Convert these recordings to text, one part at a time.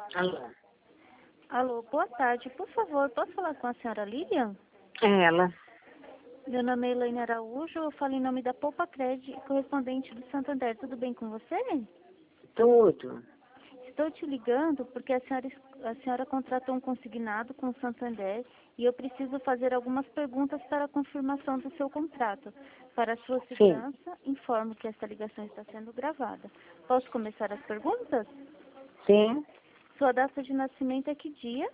Alô? Alô, boa tarde. Por favor, posso falar com a senhora Lilian? É ela. Meu nome é Elaine Araújo, eu falo em nome da Poupa Cred, correspondente do Santander. Tudo bem com você? Tudo. Estou te ligando porque a senhora contratou um consignado com o Santander e eu preciso fazer algumas perguntas para a confirmação do seu contrato. Para a sua Sim. segurança, informo que esta ligação está sendo gravada. Posso começar as perguntas? Sim. Sua data de nascimento é que dia?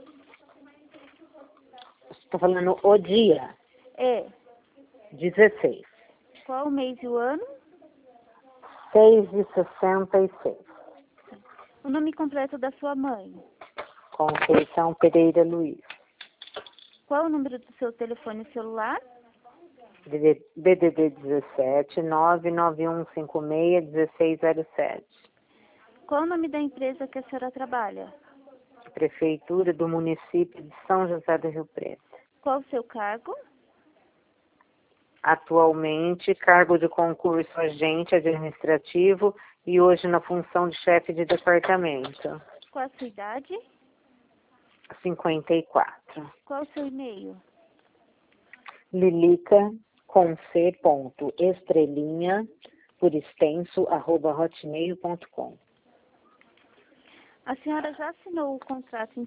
Estou falando o dia. É. 16. Qual o mês e o ano? 6:66. O nome completo da sua mãe? Conceição Pereira Luiz. Qual o número do seu telefone celular? DDD 17 991561607. Qual o nome da empresa que a senhora trabalha? Prefeitura do município de São José do Rio Preto. Qual o seu cargo? Atualmente, cargo de concurso agente administrativo e hoje na função de chefe de departamento. Qual a sua idade? 54. Qual o seu e-mail? Lilica com C ponto estrelinha por extenso @hotmail.com. A senhora já assinou o contrato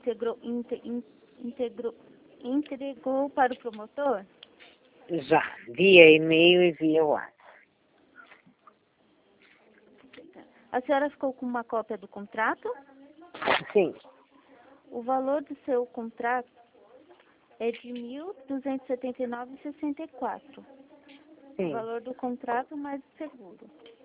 entregou para o promotor? Já, via e-mail e via WhatsApp. A senhora ficou com uma cópia do contrato? Sim, O valor do seu contrato é de R$ 1.279,64. O sim. valor do contrato mais o seguro.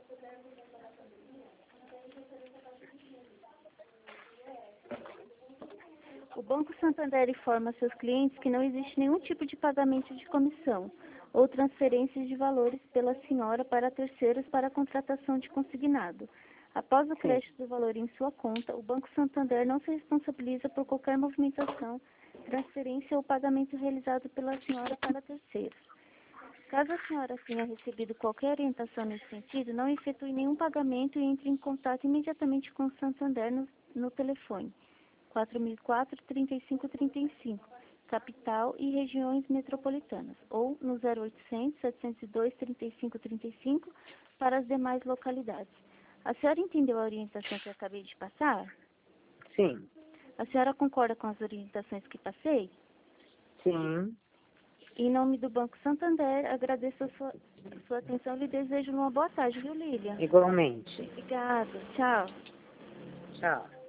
O Banco Santander informa seus clientes que não existe nenhum tipo de pagamento de comissão ou transferências de valores pela senhora para terceiros para a contratação de consignado. Após o crédito do valor em sua conta, o Banco Santander não se responsabiliza por qualquer movimentação, transferência ou pagamento realizado pela senhora para terceiros. Caso a senhora tenha recebido qualquer orientação nesse sentido, não efetue nenhum pagamento e entre em contato imediatamente com o Santander no telefone 4004-3535, capital e regiões metropolitanas, ou no 0800 702 3535 para as demais localidades. A senhora entendeu a orientação que eu acabei de passar? Sim, A senhora concorda com as orientações que passei? sim. Em nome do Banco Santander, agradeço a sua atenção e lhe desejo uma boa tarde, viu, Lília? Igualmente. Obrigada. Tchau. Tchau.